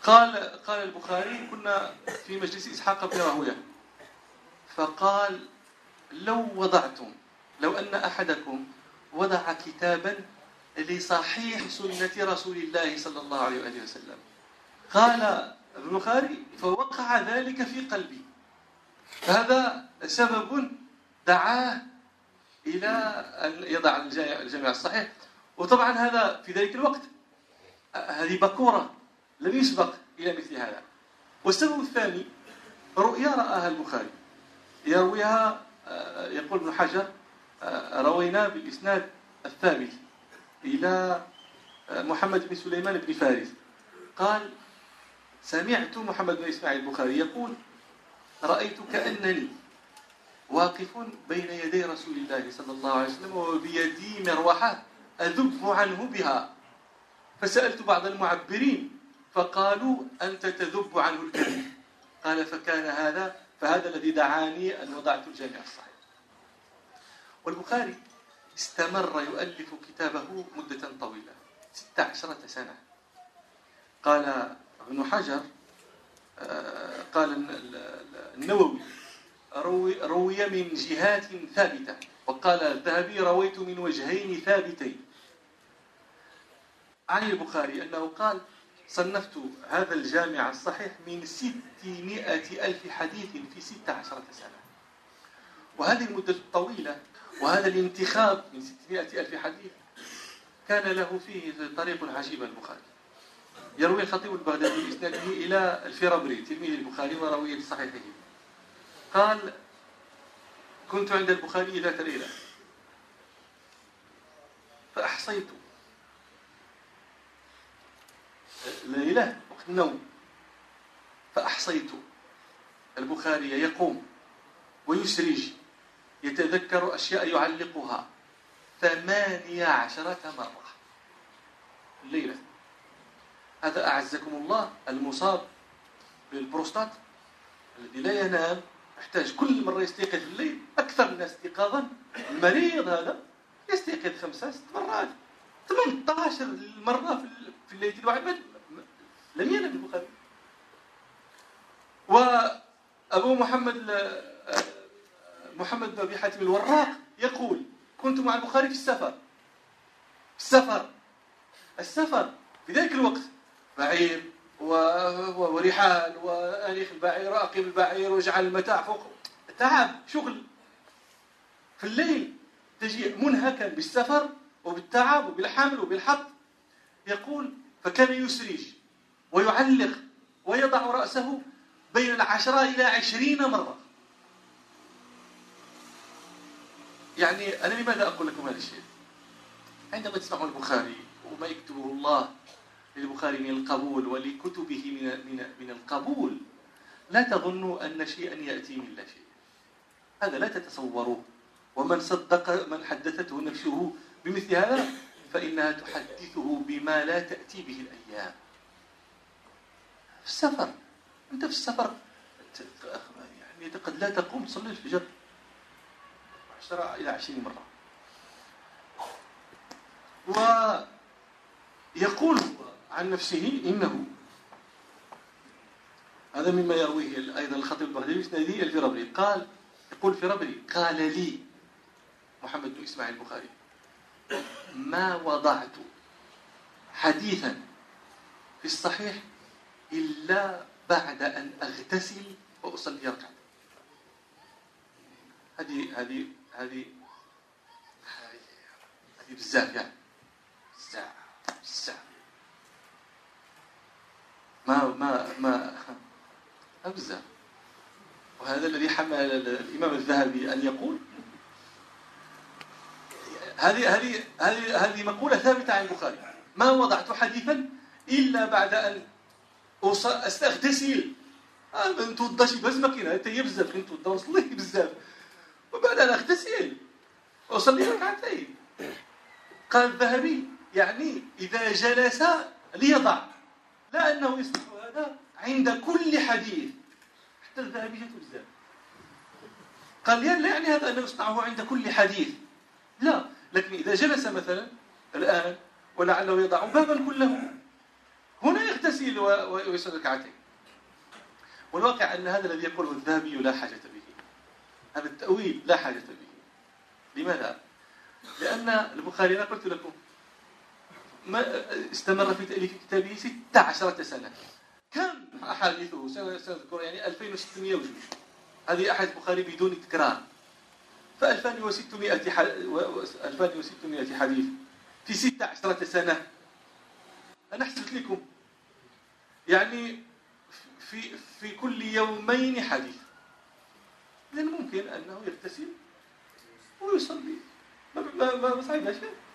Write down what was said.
قال البخاري: كنا في مجلس إسحاق بن راهويه، فقال: لو أن أحدكم وضع كتابا لصحيح سنة رسول الله صلى الله عليه وآله وسلم. قال البخاري: فوقع ذلك في قلبي. فهذا سبب دعاه إلى أن يضع الجامع الصحيح. وطبعا هذا في ذلك الوقت هذه بكورة، لم يسبق إلى مثل هذا. والسبب الثاني رؤيا رآها البخاري يرويها، يقول ابن حجر: روينا بالإسناد الثابت إلى محمد بن سليمان بن فارس. قال: سمعت محمد بن إسماعيل البخاري يقول: رأيت كأنني واقف بين يدي رسول الله صلى الله عليه وسلم وبيدي مروحة أذب عنه بها، فسألت بعض المعبرين فقالوا: أنت تذب عنه الكذب. قال: فهذا الذي دعاني أن وضعت الجامع الصحيح. والبخاري استمر يؤلف كتابه مدة طويلة 16 سنة. قال ابن حجر، قال النووي: روي من جهات ثابتة. وقال الذهبي: رويت من وجهين ثابتين عن البخاري أنه قال: صنفت هذا الجامع الصحيح من 600,000 حديث في 16 سنة. وهذه المدة الطويلة وهذا الانتخاب من 600,000 حديث كان له فيه طريق عجيب. البخاري يروي الخطيب البغدادي بإسناده إلى الفرابري تلميذ البخاري وراوي صحيحه. قال: كنت عند البخاري ذات فأحصيت ليلة وقت النوم، فأحصيت البخاري يقوم ويسرج يتذكر أشياء يعلقها 18 مرة الليلة. هذا أعزكم الله المصاب بالبروستات الذي لا ينام، يحتاج كل مرة يستيقظ في الليل أكثر الناس استيقاظا. المريض هذا يستيقظ 5 6 مرات، 18 مرة في الليل الواحد. لم ينم البخاري. وأبو محمد بن أبي حاتم الوراق يقول: كنت مع البخاري في السفر في ذلك الوقت، بعير ورحال وأنيخ البعير وأقيم البعير واجعل المتاع فوق، تعب شغل في الليل، تجي منهكا بالسفر وبالتعب وبالحمل وبالحط. يقول: فكان يسرج ويعلق ويضع رأسه بين 10 إلى 20 مرة. يعني أنا لماذا أقول لكم هذا الشيء؟ عندما تسمعوا البخاري وما يكتبه الله للبخاري من القبول ولكتبه من القبول، لا تظنوا أن شيئا يأتي من لا شيء. هذا لا تتصوروه. ومن صدق من حدثته نفسه بمثل هذا فإنها تحدثه بما لا تأتي به الأيام. في السفر، أنت في السفر يعني قد لا تقوم تصلي الفجر 10 إلى 20 مرة. ويقول عن نفسه إنه هذا مما يرويه أيضا الخطيب البغدادي بإسناده الفرابري. يقول الفرابري: قال لي محمد بن إسماعيل البخاري: ما وضعت حديثا في الصحيح إلا بعد أن أغتسل وأصلي ركعتين. هذه بزاف، يعني بزاف ما بزاف. وهذا الذي حمل الإمام الذهبي أن يقول هذه مقولة ثابتة عن البخاري: ما وضعت حديثا إلا بعد أن أستغتسل. نتوضا شي بس ماكينه حتى بزاف، نتوضا ونصلي بزاف وبعد أن أغتسل وأصلي ركعتين. قال الذهبي: يعني إذا جلس ليضع، لا أنه يصلح هذا عند كل حديث. حتى الذهبي جاته بزاف. قال: لا يعني هذا أنه يصنعه عند كل حديث، لا، لكن إذا جلس مثلا الآن ولعله يضع بابا كله، هنا يغتسل ويصلي ركعتين. والواقع أن هذا الذي يقوله الذهبي لا حاجة به، هذا التأويل لا حاجة به. لماذا؟ لأن البخاري أنا قلت لكم ما استمر في تأليف كتابه 16 سنة. كم أحاديثه؟ سأذكر يعني 2600 وجزء. هذه أحاديث البخاري بدون تكرار. ف2600 حديث في 16 سنة. أنا حسبت لكم يعني في كل يومين حديث. إذن ممكن أنه يغتسل ويصلي، ما صعب شيء.